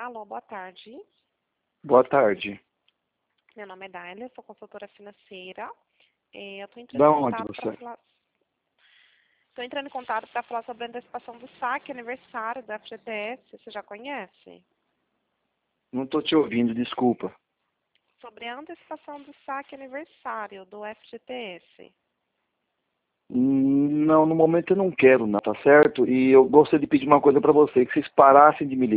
Alô, boa tarde. Boa tarde. Meu nome é Dália, sou consultora financeira. Eu estou entrando Da em onde contato para você? falar. Estou entrando em contato para falar sobre a antecipação do saque aniversário da FGTS. Você já conhece? Não estou te ouvindo, desculpa. Sobre a antecipação do saque aniversário do FGTS. Não, no momento eu não quero, não, tá certo? E eu gostaria de pedir uma coisa para você, que vocês parassem de me ligar.